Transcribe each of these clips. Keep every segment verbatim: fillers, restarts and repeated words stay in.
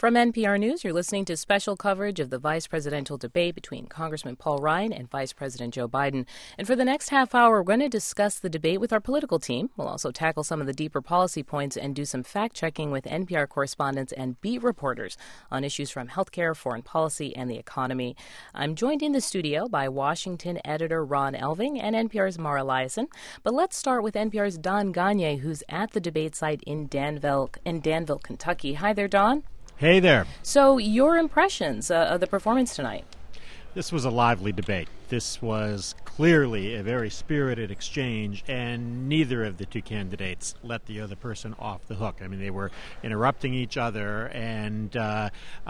From N P R News, you're listening to special coverage of the vice presidential debate between Congressman Paul Ryan and Vice President Joe Biden. And for the next half hour, we're going to discuss the debate with our political team. We'll also tackle some of the deeper policy points and do some fact-checking with N P R correspondents and beat reporters on issues from healthcare, foreign policy, and the economy. I'm joined in the studio by Washington editor Ron Elving and N P R's Mara Liasson. But let's start with N P R's Don Gonyea, who's at the debate site in Danville, in Danville, Kentucky. Hi there, Don. Hey there. So your impressions uh, of the performance tonight? This was a lively debate. This was clearly a very spirited exchange, and neither of the two candidates let the other person off the hook. I mean, they were interrupting each other, and uh,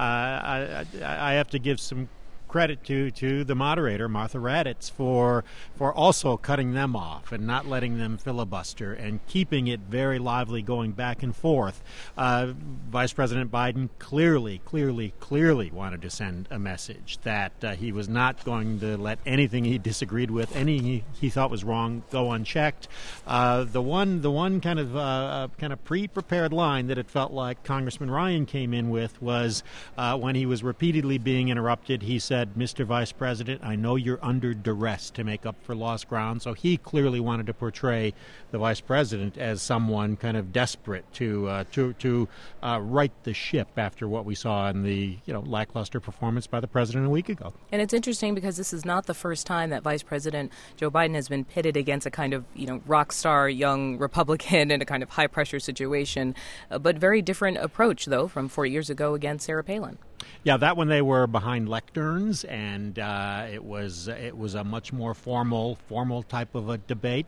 I, I, I have to give some credit to, to the moderator, Martha Raddatz, for for also cutting them off and not letting them filibuster and keeping it very lively, going back and forth. Uh, Vice President Biden clearly, clearly, clearly wanted to send a message that uh, he was not going to let anything he disagreed with, anything he, he thought was wrong, go unchecked. Uh, the one, the one kind of uh, kind of pre-prepared line that it felt like Congressman Ryan came in with was uh, when he was repeatedly being interrupted. He said, "Mister Vice President, I know you're under duress to make up for lost ground." So he clearly wanted to portray the Vice President as someone kind of desperate to uh, to to uh, right the ship after what we saw in the you know lackluster performance by the President a week ago. And it's interesting because this is not the first time that Vice President Joe Biden has been pitted against a kind of you know rock star young Republican in a kind of high pressure situation, uh, but very different approach though from four years ago against Sarah Palin. Yeah, that one they were behind lecterns, and uh, it was it was a much more formal formal type of a debate.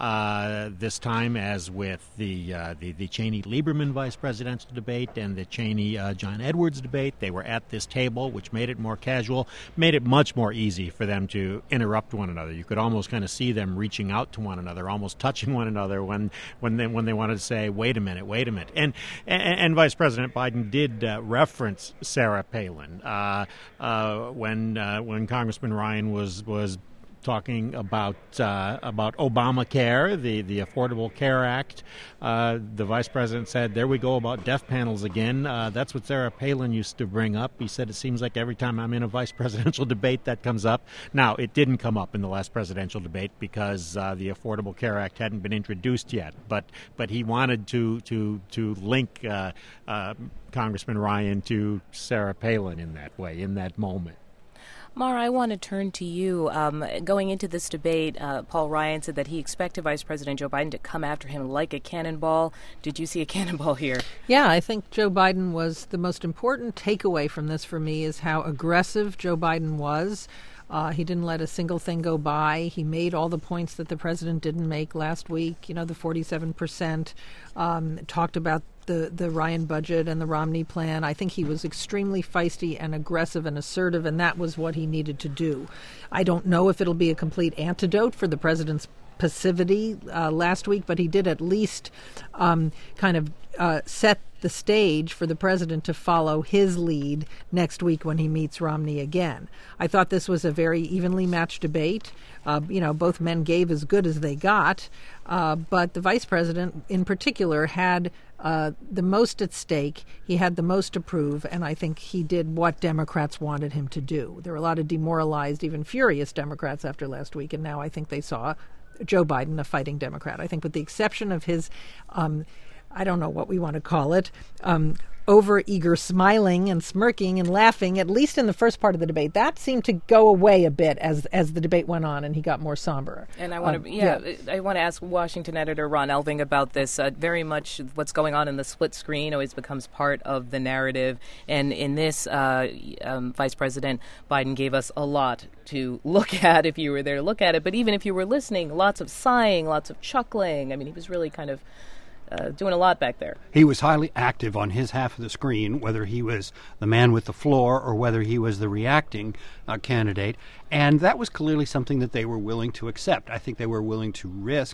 Uh, this time, as with the uh, the, the Cheney-Lieberman vice presidential debate and the Cheney-John Edwards debate, they were at this table, which made it more casual, made it much more easy for them to interrupt one another. You could almost kind of see them reaching out to one another, almost touching one another when when they when they wanted to say, "Wait a minute, wait a minute." And and, and Vice President Biden did uh, reference Sarah Palin uh, uh, when uh, when Congressman Ryan was was talking about uh, about Obamacare, the the Affordable Care Act. Uh, the vice president said, "There we go about death panels again." Uh, that's what Sarah Palin used to bring up. He said, "It seems like every time I'm in a vice presidential debate, that comes up." Now, it didn't come up in the last presidential debate because uh, the Affordable Care Act hadn't been introduced yet. But but he wanted to to to link uh, uh, Congressman Ryan to Sarah Palin in that way, in that moment. Mara, I want to turn to you. Um, going into this debate, uh, Paul Ryan said that he expected Vice President Joe Biden to come after him like a cannonball. Did you see a cannonball here? Yeah, I think Joe Biden was the most important takeaway from this for me is how aggressive Joe Biden was. Uh, he didn't let a single thing go by. He made all the points that the president didn't make last week, you know, the forty-seven percent, um, talked about the, the Ryan budget and the Romney plan. I think he was extremely feisty and aggressive and assertive, and that was what he needed to do. I don't know if it'll be a complete antidote for the president's passivity uh, last week, but he did at least um, kind of uh, set the stage for the president to follow his lead next week when he meets Romney again. I thought this was a very evenly matched debate. Uh, you know, both men gave as good as they got, uh, but the vice president in particular had uh, the most at stake. He had the most to prove, and I think he did what Democrats wanted him to do. There were a lot of demoralized, even furious Democrats after last week, and now I think they saw Joe Biden, a fighting Democrat. I think with the exception of his, um, I don't know what we want to call it, um, over-eager smiling and smirking and laughing, at least in the first part of the debate. That seemed to go away a bit as as the debate went on and he got more somber. And I want to, um, yeah, yeah, I want to ask Washington editor Ron Elving about this. Uh, very much what's going on in the split screen always becomes part of the narrative. And in this, uh, um, Vice President Biden gave us a lot to look at if you were there to look at it. But even if you were listening, lots of sighing, lots of chuckling. I mean, he was really kind of Uh, doing a lot back there. He was highly active on his half of the screen, whether he was the man with the floor or whether he was the reacting uh, candidate. And that was clearly something that they were willing to accept. I think they were willing to risk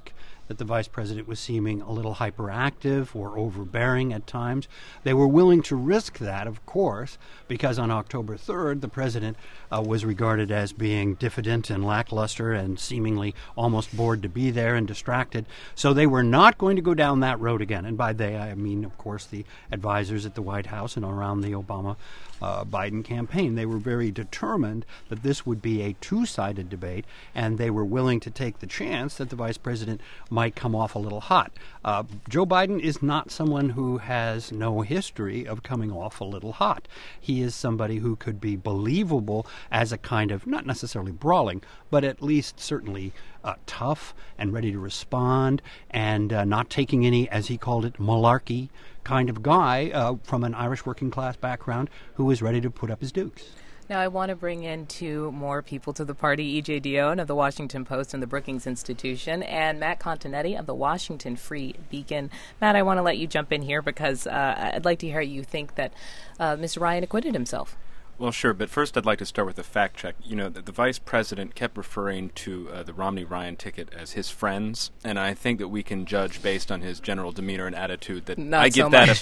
that the vice president was seeming a little hyperactive or overbearing at times. They were willing to risk that, of course, because on October third, the president uh, was regarded as being diffident and lackluster and seemingly almost bored to be there and distracted. So they were not going to go down that road again. And by they, I mean, of course, the advisors at the White House and around the Obama Uh, Biden campaign. They were very determined that this would be a two-sided debate, and they were willing to take the chance that the vice president might come off a little hot. Uh, Joe Biden is not someone who has no history of coming off a little hot. He is somebody who could be believable as a kind of, not necessarily brawling, but at least certainly uh, tough and ready to respond and uh, not taking any, as he called it, malarkey kind of guy uh, from an Irish working class background who was ready to put up his dukes. Now, I want to bring in two more people to the party, E J Dionne of the Washington Post and the Brookings Institution, and Matt Continetti of the Washington Free Beacon. Matt, I want to let you jump in here because uh, I'd like to hear you think that uh, Mister Ryan acquitted himself. Well, sure, but first I'd like to start with a fact check. You know, the, the vice president kept referring to uh, the Romney-Ryan ticket as his friends, and I think that we can judge based on his general demeanor and attitude that Not I give so that much. a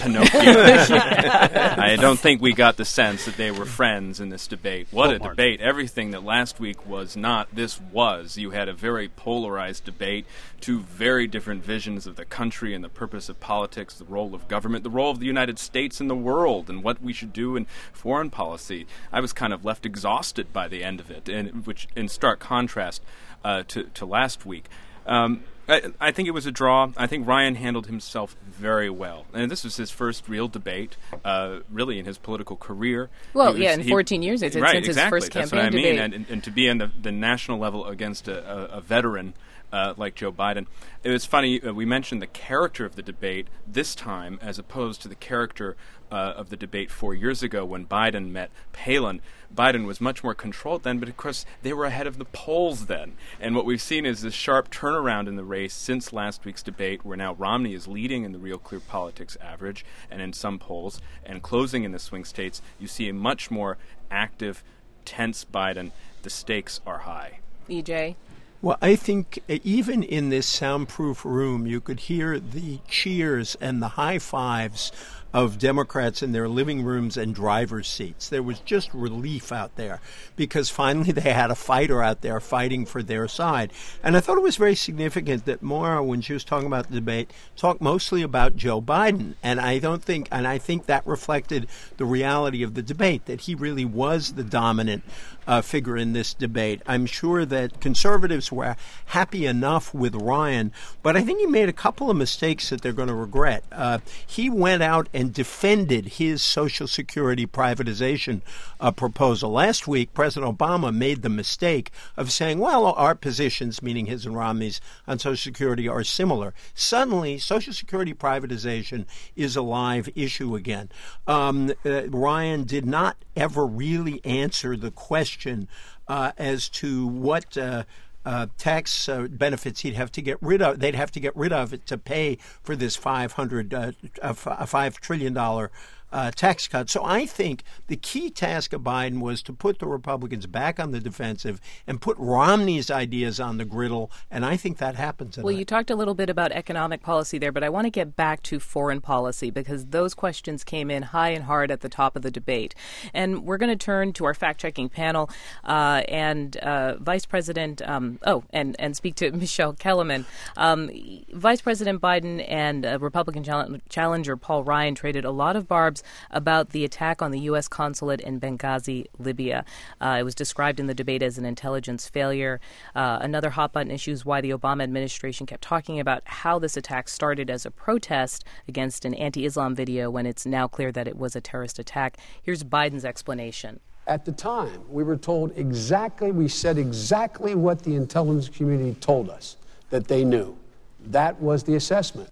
Pinocchio. I don't think we got the sense that they were friends in this debate. What a debate. Everything that last week was not, this was. You had a very polarized debate, two very different visions of the country and the purpose of politics, the role of government, the role of the United States in the world, and what we should do in foreign policy. I was kind of left exhausted by the end of it, and which in stark contrast uh, to, to last week. Um, I, I think it was a draw. I think Ryan handled himself very well. And this was his first real debate, uh, really, in his political career. Well, was, yeah, in he, fourteen years, it's right, since exactly. his first campaign That's what I mean. debate. And, and to be in the, the national level against a, a, a veteran Uh, like Joe Biden. It was funny, uh, we mentioned the character of the debate this time as opposed to the character uh, of the debate four years ago when Biden met Palin. Biden was much more controlled then, but of course they were ahead of the polls then. And what we've seen is this sharp turnaround in the race since last week's debate, where now Romney is leading in the Real Clear Politics average and in some polls, and closing in the swing states. You see a much more active, tense Biden. The stakes are high. E J? Well, I think even in this soundproof room, you could hear the cheers and the high fives of Democrats in their living rooms and driver's seats. There was just relief out there because finally they had a fighter out there fighting for their side. And I thought it was very significant that Maura, when she was talking about the debate, talked mostly about Joe Biden. And I don't think, and I think that reflected the reality of the debate, that he really was the dominant uh, figure in this debate. I'm sure that conservatives were happy enough with Ryan, but I think he made a couple of mistakes that they're going to regret. Uh, he went out and defended his Social Security privatization uh, proposal. Last week, President Obama made the mistake of saying, well, our positions, meaning his and Romney's, on Social Security are similar. Suddenly, Social Security privatization is a live issue again. Um, uh, Ryan did not ever really answer the question uh, as to what uh, Uh, tax uh, benefits he'd have to get rid of. They'd have to get rid of it to pay for this five hundred, uh, uh, five trillion dollar uh, tax cut. So I think the key task of Biden was to put the Republicans back on the defensive and put Romney's ideas on the griddle, and I think that happens tonight. Well, you talked a little bit about economic policy there, but I want to get back to foreign policy because those questions came in high and hard at the top of the debate. And we're going to turn to our fact-checking panel uh, and uh, Vice President, um, oh, and, and speak to Michelle Kellerman. Um, Vice President Biden and uh, Republican chall- challenger Paul Ryan traded a lot of barbs about the attack on the U S consulate in Benghazi, Libya. Uh, it was described in the debate as an intelligence failure. Uh, another hot button issue is why the Obama administration kept talking about how this attack started as a protest against an anti-Islam video when it's now clear that it was a terrorist attack. Here's Biden's explanation. At the time, we were told exactly, we said exactly what the intelligence community told us that they knew. That was the assessment.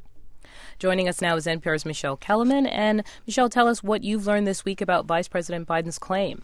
Joining us now is N P R's Michelle Kellerman. And Michelle, tell us what you've learned this week about Vice President Biden's claim.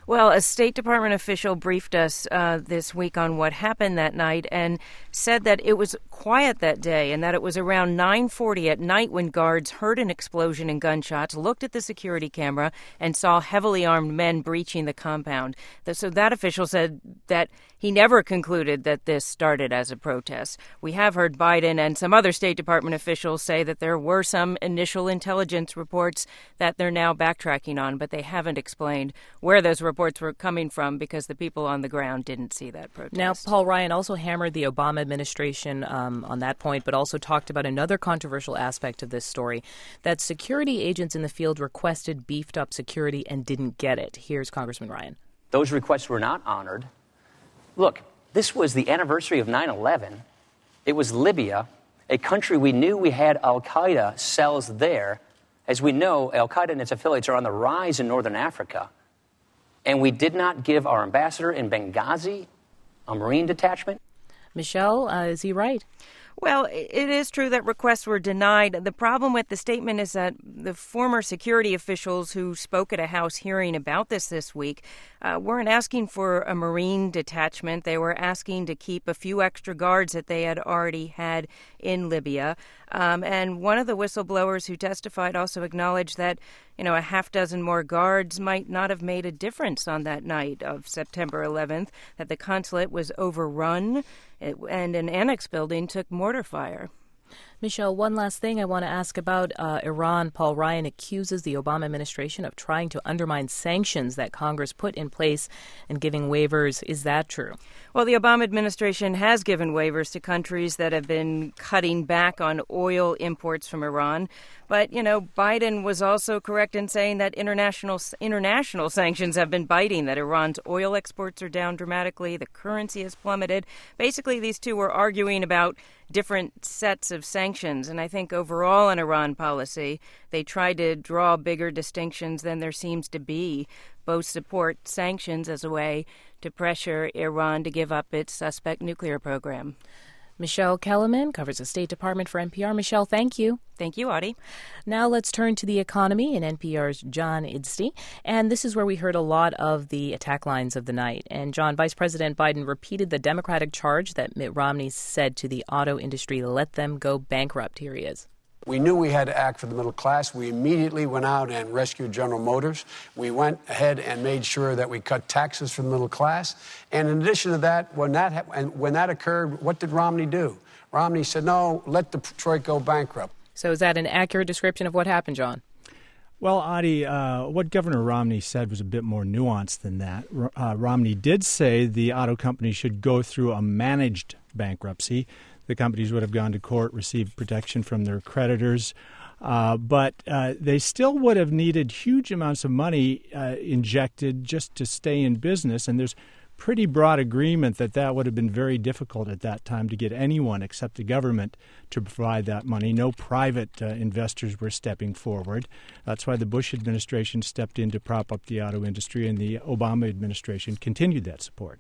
Well, a State Department official briefed us uh, this week on what happened that night and said that it was quiet that day and that it was around nine forty at night when guards heard an explosion and gunshots, looked at the security camera, and saw heavily armed men breaching the compound. So that official said that he never concluded that this started as a protest. We have heard Biden and some other State Department officials say that there were some initial intelligence reports that they're now backtracking on, but they haven't explained where those reports were coming from because the people on the ground didn't see that protest. Now, Paul Ryan also hammered the Obama administration um, on that point, but also talked about another controversial aspect of this story, that security agents in the field requested beefed up security and didn't get it. Here's Congressman Ryan. Those requests were not honored. Look, this was the anniversary of nine eleven. It was Libya, a country we knew we had al-Qaeda cells there. As we know, al-Qaeda and its affiliates are on the rise in northern Africa. And we did not give our ambassador in Benghazi a Marine detachment. Michelle, uh, is he right? Well, it is true that requests were denied. The problem with the statement is that the former security officials who spoke at a House hearing about this this week uh, weren't asking for a Marine detachment. They were asking to keep a few extra guards that they had already had in Libya. Um, and one of the whistleblowers who testified also acknowledged that, you know, a half dozen more guards might not have made a difference on that night of September eleventh, that the consulate was overrun and an annex building took mortar fire. Michelle, one last thing I want to ask about uh, Iran. Paul Ryan accuses the Obama administration of trying to undermine sanctions that Congress put in place and giving waivers. Is that true? Well, the Obama administration has given waivers to countries that have been cutting back on oil imports from Iran. But, you know, Biden was also correct in saying that international international sanctions have been biting, that Iran's oil exports are down dramatically, the currency has plummeted. Basically, these two were arguing about different sets of sanctions. And I think overall in Iran policy, they tried to draw bigger distinctions than there seems to be. Both support sanctions as a way to pressure Iran to give up its suspect nuclear program. Michelle Kellerman covers the State Department for N P R. Michelle, thank you. Thank you, Audie. Now let's turn to the economy in N P R's John Idstey. And this is where we heard a lot of the attack lines of the night. And, John, Vice President Biden repeated the Democratic charge that Mitt Romney said to the auto industry, let them go bankrupt. Here he is. We knew we had to act for the middle class. We immediately went out and rescued General Motors. We went ahead and made sure that we cut taxes for the middle class. And in addition to that, when that ha- and when that occurred, what did Romney do? Romney said, no, let Detroit go bankrupt. So is that an accurate description of what happened, John? Well, Audie, uh, what Governor Romney said was a bit more nuanced than that. Uh, Romney did say the auto company should go through a managed bankruptcy. The companies would have gone to court, received protection from their creditors, uh, but uh, they still would have needed huge amounts of money uh, injected just to stay in business. And there's pretty broad agreement that that would have been very difficult at that time to get anyone except the government to provide that money. No private uh, investors were stepping forward. That's why the Bush administration stepped in to prop up the auto industry, and the Obama administration continued that support.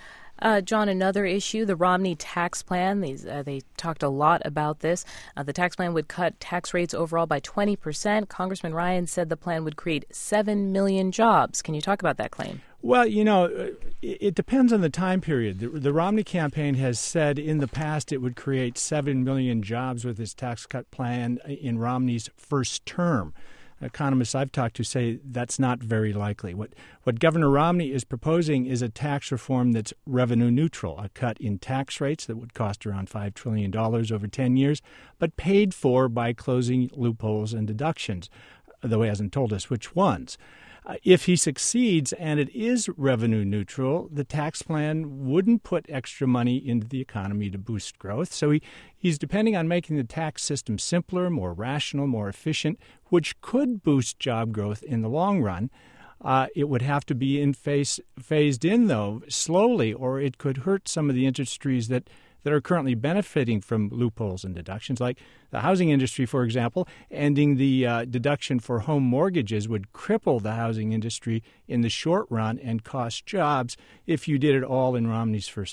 Uh, John, another issue, the Romney tax plan. These, uh, they talked a lot about this. Uh, the tax plan would cut tax rates overall by twenty percent. Congressman Ryan said the plan would create seven million jobs. Can you talk about that claim? Well, you know, it, it depends on the time period. The, the Romney campaign has said in the past it would create seven million jobs with his tax cut plan in Romney's first term. Economists I've talked to say that's not very likely. What what Governor Romney is proposing is a tax reform that's revenue neutral, a cut in tax rates that would cost around five trillion dollars over ten years, but paid for by closing loopholes and deductions, though he hasn't told us which ones. Uh, if he succeeds and it is revenue neutral, the tax plan wouldn't put extra money into the economy to boost growth. So he, he's depending on making the tax system simpler, more rational, more efficient, which could boost job growth in the long run. Uh, it would have to be in phase, phased in, though, slowly, or it could hurt some of the industries that that are currently benefiting from loopholes and deductions, like the housing industry, for example. Ending the uh, deduction for home mortgages would cripple the housing industry in the short run and cost jobs if you did it all in Romney's first term.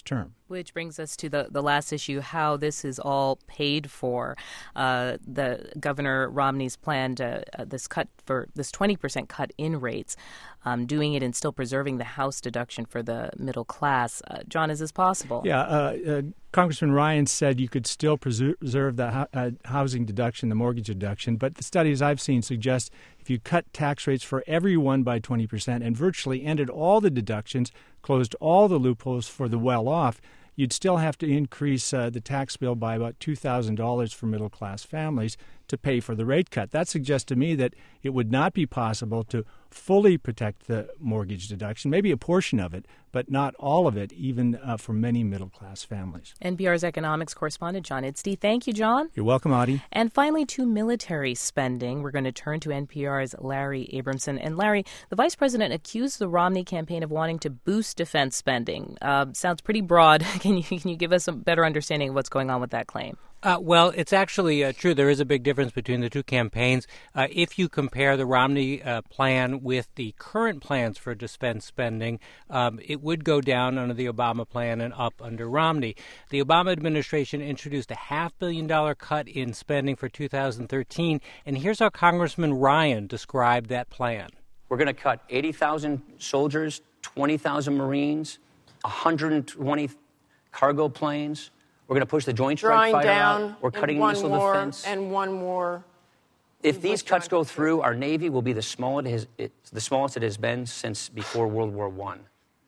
Which brings us to the, the last issue, how this is all paid for. Uh, the Governor Romney's planned uh, uh, this cut for this twenty percent cut in rates, um, doing it and still preserving the House deduction for the middle class. Uh, John, is this possible? Yeah, uh, uh, Congressman Ryan said you could still preserve the ho- uh, housing deduction, the mortgage deduction, but the studies I've seen suggest if you cut tax rates for everyone by twenty percent and virtually ended all the deductions, closed all the loopholes for the well-off, you'd still have to increase uh, the tax bill by about two thousand dollars for middle-class families to pay for the rate cut. That suggests to me that it would not be possible to fully protect the mortgage deduction, maybe a portion of it, but not all of it, even uh, for many middle-class families. N P R's economics correspondent John Idstey. Thank you, John. You're welcome, Audie. And finally, to military spending, we're going to turn to N P R's Larry Abramson. And Larry, the vice president accused the Romney campaign of wanting to boost defense spending. Uh, sounds pretty broad. Can you can you give us a better understanding of what's going on with that claim? Uh, well, it's actually uh, true. There is a big difference between the two campaigns. Uh, if you compare the Romney uh, plan with the current plans for defense spending, um, it would go down under the Obama plan and up under Romney. The Obama administration introduced a half billion dollar cut in spending for two thousand thirteen, and here's how Congressman Ryan described that plan. We're going to cut eighty thousand soldiers, twenty thousand Marines, one hundred twenty cargo planes. We're going to push the Joint Strike Fighter out. We're cutting missile defense. And one more. If these cuts go through, our Navy will be the smallest it has, it's the smallest it has been since before World War One.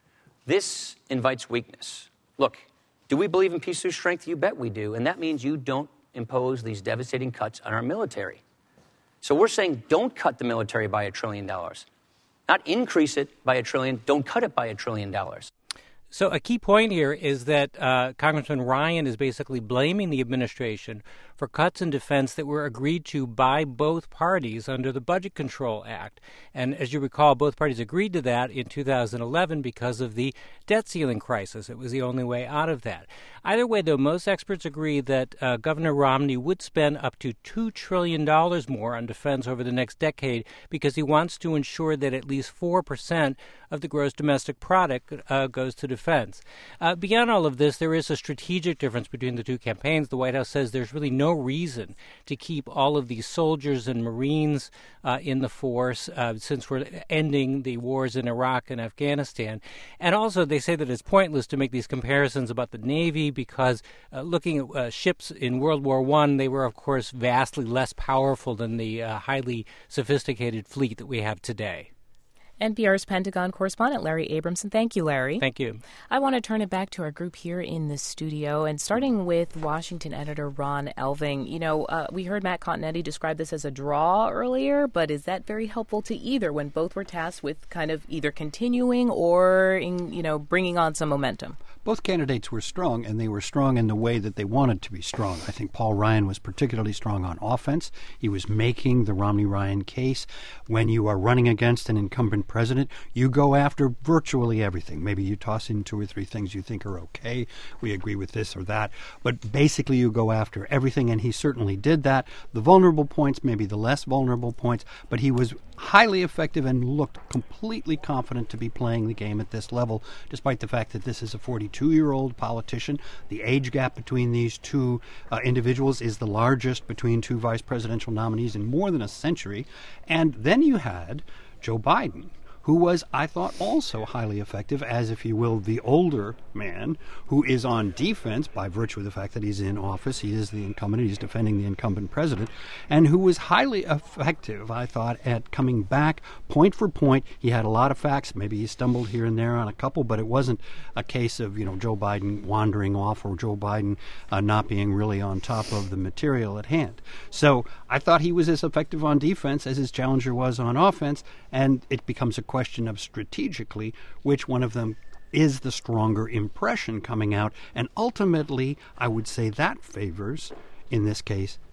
This invites weakness. Look, do we believe in peace through strength? You bet we do. And that means you don't impose these devastating cuts on our military. So we're saying don't cut the military by a trillion dollars. Not increase it by a trillion. Don't cut it by a trillion dollars. So a key point here is that uh, Congressman Ryan is basically blaming the administration for cuts in defense that were agreed to by both parties under the Budget Control Act. And as you recall, both parties agreed to that in two thousand eleven because of the debt ceiling crisis. It was the only way out of that. Either way, though, most experts agree that uh, Governor Romney would spend up to two trillion dollars more on defense over the next decade because he wants to ensure that at least four percent of the gross domestic product uh, goes to defense. Uh, beyond all of this, there is a strategic difference between the two campaigns. The White House says there's really no reason to keep all of these soldiers and Marines uh, in the force uh, since we're ending the wars in Iraq and Afghanistan. And also they say that it's pointless to make these comparisons about the Navy because uh, looking at uh, ships in World War One, they were, of course, vastly less powerful than the uh, highly sophisticated fleet that we have today. N P R's Pentagon correspondent Larry Abramson. Thank you, Larry. Thank you. I want to turn it back to our group here in the studio, and starting with Washington editor Ron Elving. You know, uh, we heard Matt Continetti describe this as a draw earlier, but is that very helpful to either when both were tasked with kind of either continuing or, in, you know, bringing on some momentum? Both candidates were strong, and they were strong in the way that they wanted to be strong. I think Paul Ryan was particularly strong on offense. He was making the Romney-Ryan case. When you are running against an incumbent president, you go after virtually everything. Maybe you toss in two or three things you think are okay. We agree with this or that. But basically you go after everything, and he certainly did that. The vulnerable points, maybe the less vulnerable points, but he was highly effective and looked completely confident to be playing the game at this level, despite the fact that this is a forty-two-year-old politician. The age gap between these two uh, individuals is the largest between two vice presidential nominees in more than a century. And then you had Joe Biden, who was, I thought, also highly effective as, if you will, the older man who is on defense by virtue of the fact that he's in office. He is the incumbent. He's defending the incumbent president, and who was highly effective, I thought, at coming back point for point. He had a lot of facts. Maybe he stumbled here and there on a couple, but it wasn't a case of, you know, Joe Biden wandering off or Joe Biden uh, not being really on top of the material at hand. So I thought he was as effective on defense as his challenger was on offense, and it becomes a question question of strategically which one of them is the stronger impression coming out, and ultimately I would say that favors, in this case,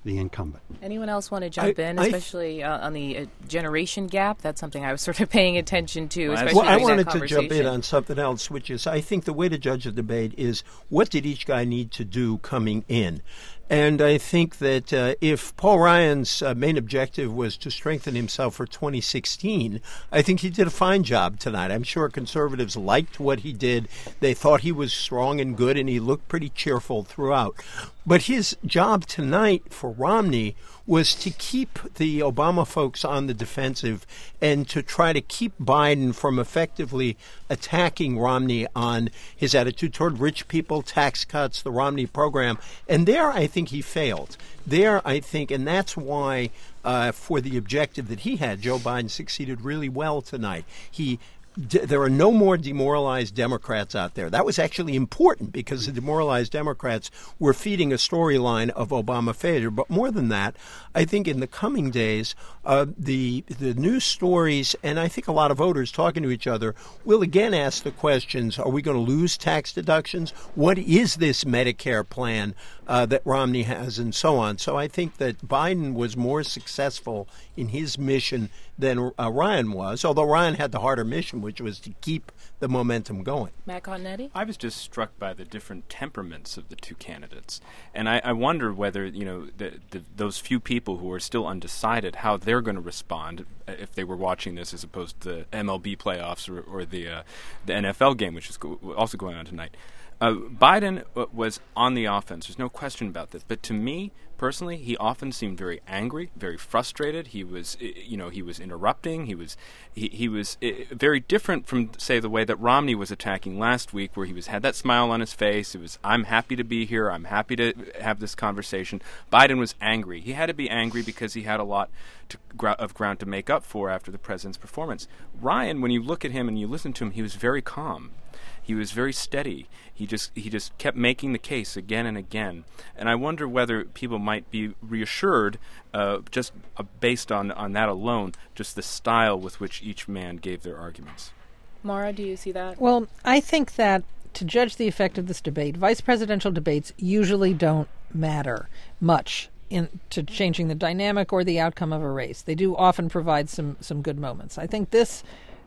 the incumbent. Anyone else want to jump I, in, I, especially uh, on the uh, generation gap? That's something I was sort of paying attention to, well, especially well, I wanted that to jump in on something else, which is I think the way to judge the debate is what did each guy need to do coming in? And I think that uh, if Paul Ryan's uh, main objective was to strengthen himself for twenty sixteen, I think he did a fine job tonight. I'm sure conservatives liked what he did. They thought he was strong and good, and he looked pretty cheerful throughout. But his job tonight for Romney was to keep the Obama folks on the defensive and to try to keep Biden from effectively attacking Romney on his attitude toward rich people, tax cuts, the Romney program. And there I think he failed. There I think, and that's why uh, for the objective that he had, Joe Biden succeeded really well tonight. He There are no more demoralized Democrats out there. That was actually important because the demoralized Democrats were feeding a storyline of Obama failure. But more than that, I think in the coming days, uh, the the news stories, and I think a lot of voters talking to each other, will again ask the questions, are we going to lose tax deductions? What is this Medicare plan uh, that Romney has, and so on? So I think that Biden was more successful in his mission than uh, Ryan was, although Ryan had the harder mission, which was to keep the momentum going. Matt Continetti? I was just struck by the different temperaments of the two candidates. And I, I wonder whether, you know, the, the, those few people who are still undecided, how they're going to respond if they were watching this as opposed to the M L B playoffs or, or the, uh, the N F L game, which is go- also going on tonight. Uh, Biden uh, was on the offense. There's no question about this. But to me, personally, he often seemed very angry, very frustrated. He was, you know, he was interrupting. He was, he, he was very different from, say, the way that Romney was attacking last week, where he was had that smile on his face. It was, I'm happy to be here. I'm happy to have this conversation. Biden was angry. He had to be angry because he had a lot to, of ground to make up for after the president's performance. Ryan, when you look at him and you listen to him, he was very calm. He was very steady. He just he just kept making the case again and again. And I wonder whether people might be reassured, uh, just uh, based on, on that alone, just the style with which each man gave their arguments. Mara, do you see that? Well, I think that to judge the effect of this debate, vice presidential debates usually don't matter much in to changing the dynamic or the outcome of a race. They do often provide some, some good moments. I think this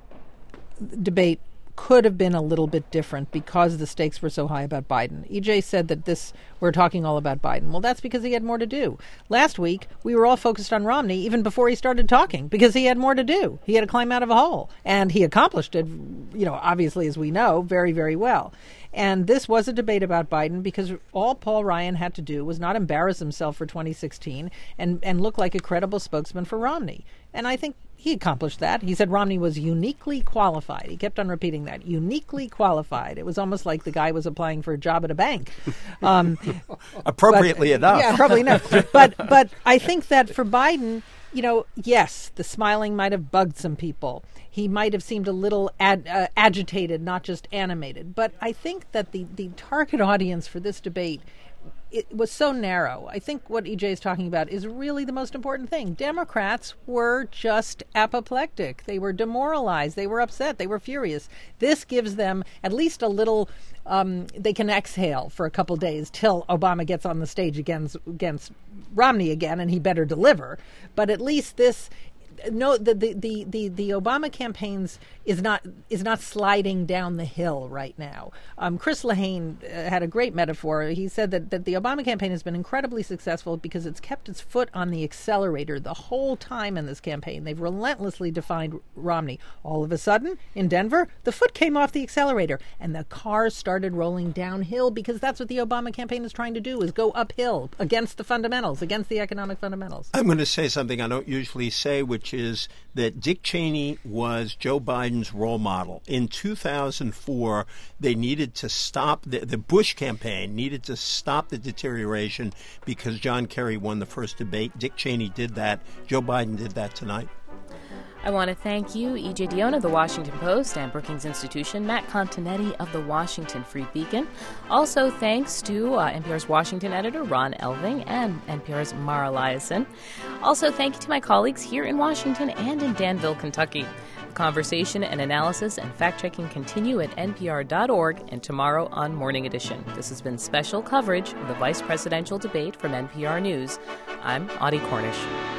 debate could have been a little bit different because the stakes were so high about Biden. E J said that this we're talking all about Biden. Well, that's because he had more to do. Last week, we were all focused on Romney even before he started talking because he had more to do. He had to climb out of a hole. And he accomplished it, you know, obviously, as we know, very, very well. And this was a debate about Biden because all Paul Ryan had to do was not embarrass himself for twenty sixteen and, and look like a credible spokesman for Romney. And I think he accomplished that. He said Romney was uniquely qualified. He kept on repeating that, uniquely qualified. It was almost like the guy was applying for a job at a bank. Um, Appropriately but, enough. Yeah, probably enough. But, but I think that for Biden, you know, yes, the smiling might have bugged some people. He might have seemed a little ad, uh, agitated, not just animated. But I think that the, the target audience for this debate, it was so narrow. I think what E J is talking about is really the most important thing. Democrats were just apoplectic. They were demoralized. They were upset. They were furious. This gives them at least a little, um, they can exhale for a couple days till Obama gets on the stage against, against Romney again, and he better deliver. But at least this... No, the, the, the, the, the Obama campaigns is not is not sliding down the hill right now. Um, Chris Lehane uh, had a great metaphor. He said that, that the Obama campaign has been incredibly successful because it's kept its foot on the accelerator the whole time in this campaign. They've relentlessly defined Romney. All of a sudden, in Denver, the foot came off the accelerator and the car started rolling downhill because that's what the Obama campaign is trying to do, is go uphill against the fundamentals, against the economic fundamentals. I'm going to say something I don't usually say, which is that Dick Cheney was Joe Biden's role model. In two thousand four, they needed to stop, the, the Bush campaign needed to stop the deterioration because John Kerry won the first debate. Dick Cheney did that. Joe Biden did that tonight. I want to thank you, E J Dionne of the Washington Post and Brookings Institution, Matt Continetti of the Washington Free Beacon. Also, thanks to uh, N P R's Washington editor, Ron Elving, and N P R's Mara Liasson. Also, thank you to my colleagues here in Washington and in Danville, Kentucky. conversation and analysis and fact-checking continue at N P R dot org and tomorrow on Morning Edition. This has been special coverage of the vice presidential debate from N P R News. I'm Audie Cornish.